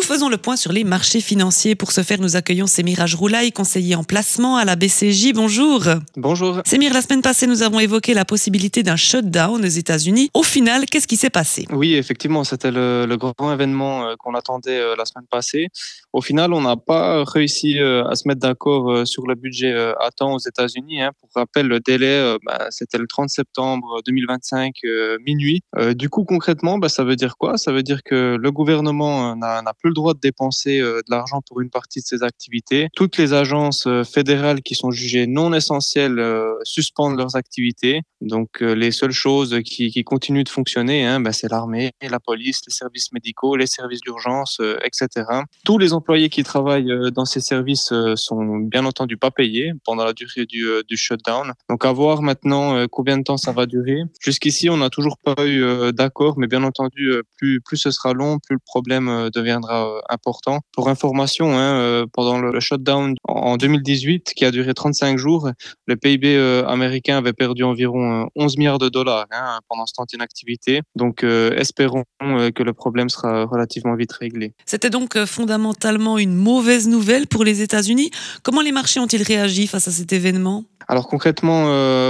faisons le point sur les marchés financiers. Pour ce faire, nous accueillons Semir Ajroulaï, conseiller en placement à la BCJ. Bonjour. Bonjour. Semir, la semaine passée, nous avons évoqué la possibilité d'un shutdown aux États-Unis. Au final, qu'est-ce qui s'est passé? Oui, effectivement, c'était le grand événement qu'on attendait la semaine passée. Au final, on n'a pas réussi à se mettre d'accord sur le budget à temps aux États-Unis. Pour rappel, le délai, c'était le 30 septembre 2025, minuit. Du coup, concrètement, ça veut dire quoi? Ça veut dire que le gouvernement n'a plus le droit de dépenser de l'argent pour une partie de ses activités. Toutes les agences fédérales qui sont jugées non essentielles suspendent leurs activités. Donc, les seules choses qui continuent de fonctionner, c'est l'armée, la police, les services médicaux, les services d'urgence, etc. Tous les employés qui travaillent dans ces services sont bien entendu pas payés pendant la durée du shutdown. Donc, à voir maintenant combien de temps ça va durer. Jusqu'ici, on n'a toujours pas eu d'accord, mais bien entendu, plus ce sera long, plus le problème deviendra important. Pour information, pendant le shutdown en 2018, qui a duré 35 jours, le PIB américain avait perdu environ 11 milliards de dollars pendant ce temps d'inactivité. Donc, espérons que le problème sera relativement vite réglé. C'était donc fondamentalement une mauvaise nouvelle pour les États-Unis. Comment les marchés ont-ils réagi face à cet événement? Alors concrètement,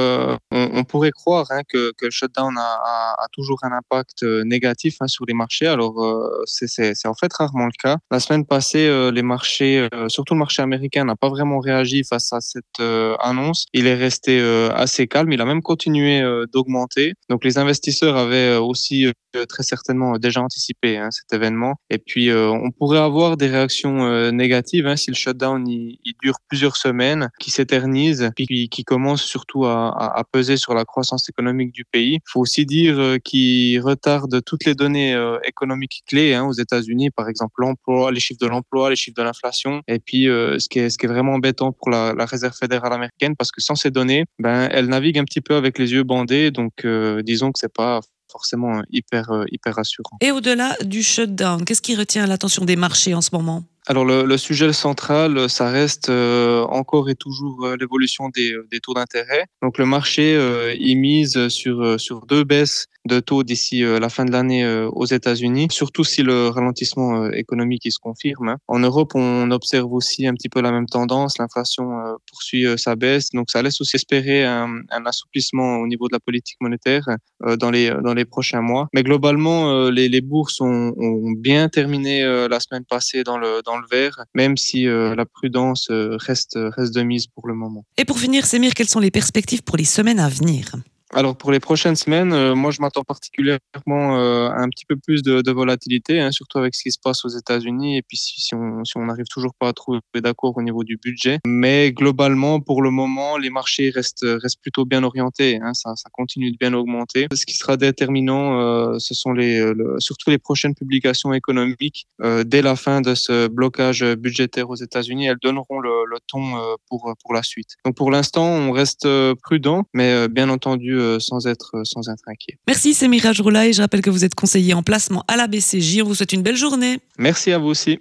on pourrait croire que le shutdown a toujours un impact négatif sur les marchés. Alors c'est en fait rarement le cas. La semaine passée, les marchés, surtout le marché américain, n'a pas vraiment réagi face à cette annonce. Il est resté assez calme. Il a même continué d'augmenter. Donc les investisseurs avaient aussi très certainement déjà anticipé cet événement. Et puis on pourrait avoir des réactions négatives si le shutdown il dure plusieurs semaines, qui s'éternise, puis qui commence surtout à peser sur la croissance économique du pays. Il faut aussi dire qu'il retarde toutes les données économiques clés aux États-Unis, par exemple l'emploi, les chiffres de l'emploi, les chiffres de l'inflation. Et puis ce qui est vraiment embêtant pour la Réserve fédérale américaine, parce que sans ces données, elle navigue un petit peu avec les yeux bandés. Donc disons que c'est pas forcément hyper rassurant. Et au-delà du shutdown, qu'est-ce qui retient l'attention des marchés en ce moment? Alors le sujet central, ça reste encore et toujours l'évolution des taux d'intérêt. Donc le marché il mise sur deux baisses de taux d'ici la fin de l'année aux États-Unis, surtout si le ralentissement économique il se confirme. En Europe, on observe aussi un petit peu la même tendance. L'inflation poursuit sa baisse, donc ça laisse aussi espérer un assouplissement au niveau de la politique monétaire dans les prochains mois. Mais globalement, les bourses ont bien terminé la semaine passée dans le vert, même si la prudence reste de mise pour le moment. Et pour finir, Semir, quelles sont les perspectives pour les semaines à venir? Alors pour les prochaines semaines, moi je m'attends particulièrement à un petit peu plus de volatilité, surtout avec ce qui se passe aux États-Unis, et puis si on n'arrive toujours pas à trouver d'accord au niveau du budget. Mais globalement, pour le moment, les marchés restent plutôt bien orientés, ça continue de bien augmenter. Ce qui sera déterminant, ce sont surtout les prochaines publications économiques. Dès la fin de ce blocage budgétaire aux États-Unis, elles donneront le ton pour la suite. Donc pour l'instant, on reste prudent, mais bien entendu sans être inquiet. Merci Semir Ajroulaï, je rappelle que vous êtes conseiller en placement à la BCJ. On vous souhaite une belle journée. Merci à vous aussi.